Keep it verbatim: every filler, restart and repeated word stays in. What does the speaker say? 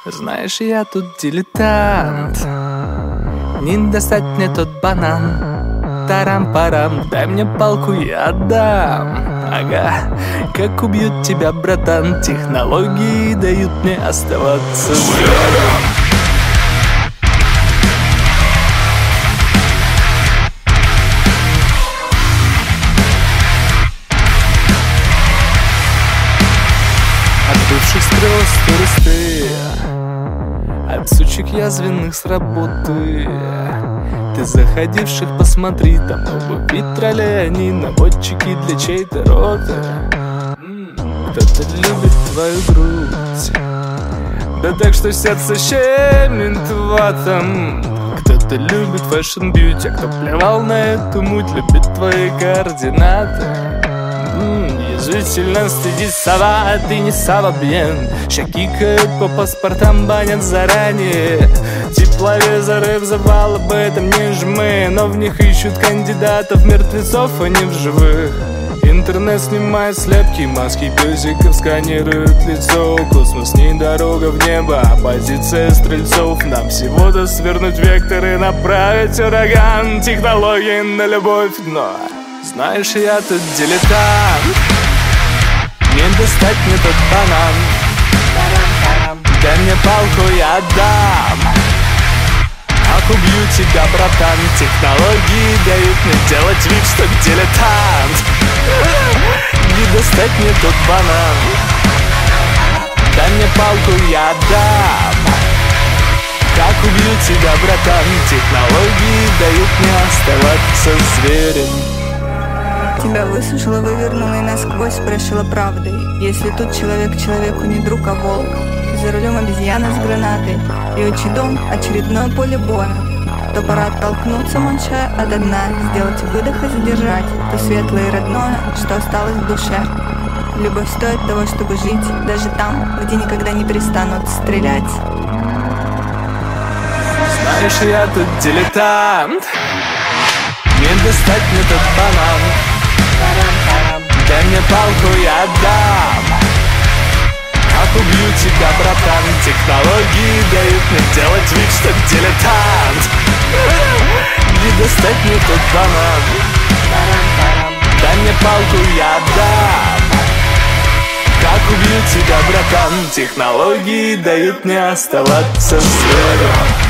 Знаешь, я тут дилетант, не достать мне тот банан. Тарам-парам, дай мне палку, я отдам. Ага, как убьют тебя, братан. Технологии дают мне оставаться зверем. От бывших стрел туристы, от сучек язвенных с работы, ты заходивших посмотри, там обувь троллей, они наводчики для чьей-то роты. Кто-то любит твою грудь, да так что сердце щемит ватом. Кто-то любит фэшн-бьюти, а кто плевал на эту муть, любит твои координаты. Язвительно стыдит сова, а ты не сава-бьен. Щекикают по паспортам, банят заранее. Тепловизоры в завал, об этом не жмы, но в них ищут кандидатов мертвецов, а не в живых. Интернет снимает слепки, маски песиков сканируют лицо. Космос не дорога в небо, а позиция стрельцов. Нам всего-то свернуть вектор и направить ураган. Технологии на любовь, но знаешь, я тут дилетант, не достать мне тот банан. Дай мне палку, я отдам. Ах, убью тебя, братан. Технологии дают мне делать вид, что дилетант. Не достать мне тот банан. Дай мне палку, я отдам. Как убью тебя, братан. Технологии дают мне оставаться зверем. Тебя высушила, вывернула и насквозь прошила правдой. Если тут человек человеку не друг, а волк. За рулем обезьяна с гранатой, и отчий дом — очередное поле боя. То пора оттолкнуться, молча ото дна, сделать выдох и задержать то светлое и родное, что осталось в душе. Любовь стоит того, чтобы жить, даже там, где никогда не перестанут стрелять. Знаешь, я тут дилетант, не достать мне тот банан. Дай мне палку, я отдам. Ах, убью тебя, братан. Технологии дают мне делать вид, что дилетант. Не достать мне тот банан. Дай мне палку, я отдам. Как убью тебя, братан. Технологии дают мне оставаться зверем.